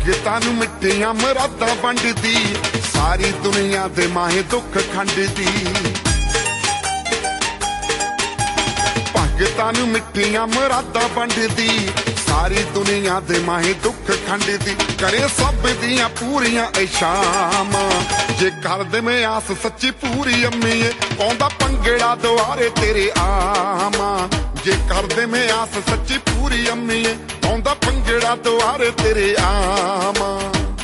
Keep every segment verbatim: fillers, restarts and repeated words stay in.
ਭਗਤਾਂ ਨੂੰ ਮਿੱਠੀਆਂ ਮੁਰਾਦਾਂ ਵੰਡਦੀ, ਸਾਰੀ ਦੁਨੀਆ ਦੇ ਮਾਹੇ ਦੁੱਖ ਖੰਡਦੀ। ਭਗਤਾਂ ਨੂੰ ਮਿੱਠੀਆਂ ਮੁਰਾਦਾਂ ਵੰਡਦੀ, ਸਾਰੀ ਦੁਨੀਆ ਦੇ ਮਾਹੇ ਦੁੱਖ ਖੰਡਦੀ। ਕਰੇ ਸਭ ਦੀਆਂ ਪੂਰੀਆਂ ਇਸ਼ਾਵਾਂ, ਜੇ ਕਰਦੇ ਮੈਂ ਆਸ ਸੱਚੀ ਪੂਰੀ ਅੰਮੀਏ, ਪਾਉਂਦਾ ਭੰਗੜਾ ਦੁਆਰੇ ਤੇਰੇ ਆਵਾਂ। ਜੇ ਕਰਦੇ ਮੈਂ ਆਸ ਸੱਚੀ ਪੂਰੀ ਅੰਮੀਏ, ਪਾਉਂਦਾ ਭੰਗੜਾ ਦੁਆਰੇ ਤੇਰੇ ਆਵਾਂ।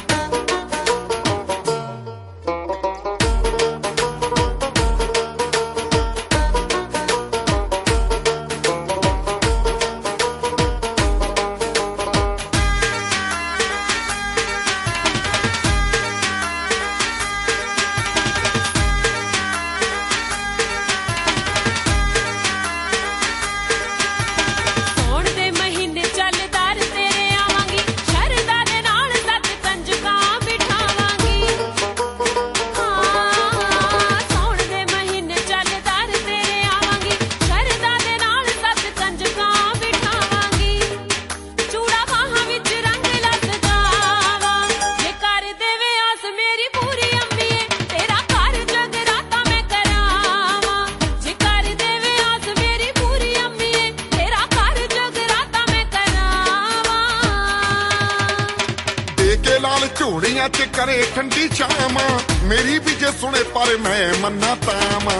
ਲਾਲ ਝੋੜੀਆਂ ਚ ਕਰੇ ਠੰਡੀ ਛਾਵਾਂ, ਮੇਰੀ ਵੀ ਜੇ ਸੁਣੇ ਪਰ ਮੈਂ ਮੰਨਾ ਤਾਵਾਂ।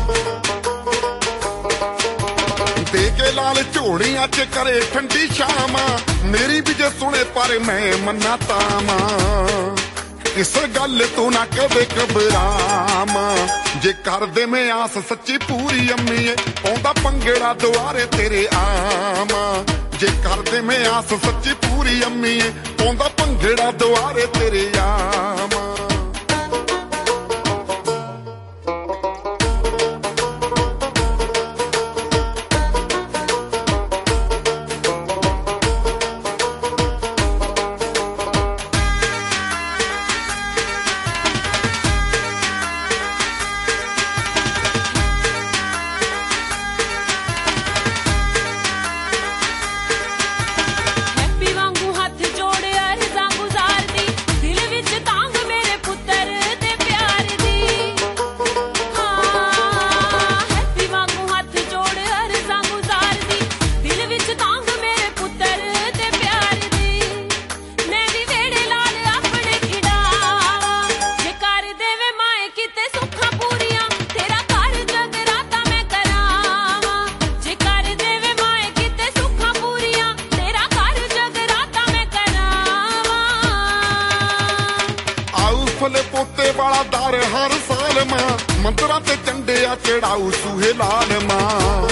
ਦੇ ਕੇ ਲਾਲ ਝੋੜੀਆਂ ਚ ਕਰੇ ਠੰਡੀ ਛਾਵਾਂ, ਮੇਰੀ ਵੀ ਜੇ ਸੁਣੇ ਪਰ ਮੈਂ ਮੰਨਾ ਤਾਵਾਂ। ਇਸ ਗੱਲ ਤੋਂ ਨਾ ਕਦੇ ਘਬਰਾਵਾਂ, ਜੇ ਕਰਦੇ ਮੈਂ ਆਸ ਸੱਚੀ ਪੂਰੀ ਅੰਮੀਏ, ਪਾਉਂਦਾ ਭੰਗੜਾ ਦੁਆਰੇ ਤੇਰੇ ਆਵਾਂ। ਜੇ ਕਰਦੇ ਮੈਂ ਆਸ ਸੱਚੀ ਪੂਰੀ ਅੰਮੀਏ, ਪਾਉਂਦਾ ਭੰਗੜਾ ਦੁਆਰੇ ਤੇਰੇ ਆਵਾਂ। ਫੁੱਲ ਪੋਤੇ ਵਾਲਾ ਦਰ ਹਰ ਸਾਲ ਮਾਂ, ਮੰਦਰਾਂ ਤੇ ਝੰਡਿਆ ਚੜਾਊ ਸੂਹੇ ਲਾਲ ਮਾਂ।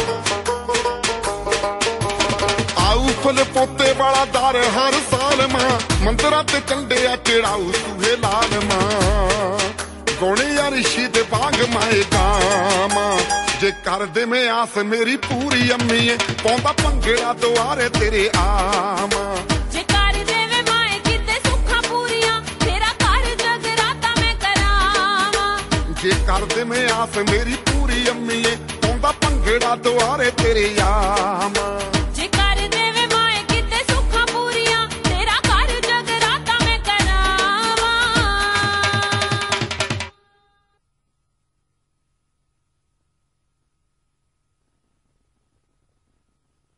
ਆਊ ਫੁੱਲ ਪੋਤੇ ਵਾਲਾ ਦਰ ਹਰ ਸਾਲ ਮਾਂ, ਮੰਦਰਾਂ ਤੇ ਝੰਡਿਆ ਚੜਾਊ ਸੂਹੇ ਲਾਲ ਮਾਂ। ਗੋਣਿਆ ਰਿਸ਼ੀ ਦੇ ਬਾਗ ਮਾਏ ਗਾਵਾਂ, ਜੇ ਕਰਦੇ ਮੈਂ ਆਸ ਮੇਰੀ ਪੂਰੀ ਅੰਮੀਏ, ਪਾਉਂਦਾ ਭੰਗੜਾ ਦੁਆਰੇ ਤੇਰੇ ਆਵਾਂ। ਜੇ ਕਰਦੇ ਮੈਂ ਆਸ ਮੇਰੀ ਪੂਰੀ ਅੰਮੀਏ, ਪਾਉਂਦਾ ਭੰਗੜਾ ਦੁਆਰੇ ਤੇਰੇ ਆਵਾਂ।